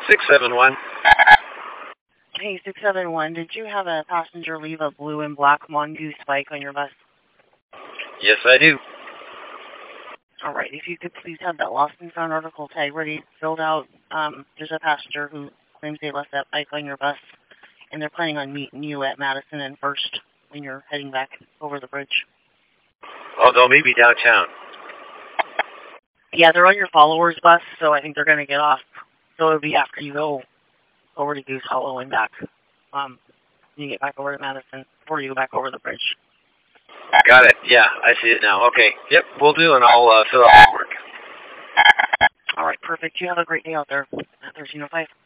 671. Hey, 671, did you have a passenger leave a blue and black Mongoose bike on your bus? Yes, I do. All right, if you could please have that lost and found article tag ready, filled out. There's a passenger who claims they left that bike on your bus, and they're planning on meeting you at Madison and First when you're heading back over the bridge. Oh, they'll meet me downtown. Yeah, they're on your followers bus, so I think they're going to get off. So it'll be after you go over to Goose Hollow and back. You get back over to Madison before you go back over the bridge. Got it. Yeah, I see it now. Okay. Yep, we'll do, and I'll fill out my work. All right, perfect. You have a great day out there at 1305.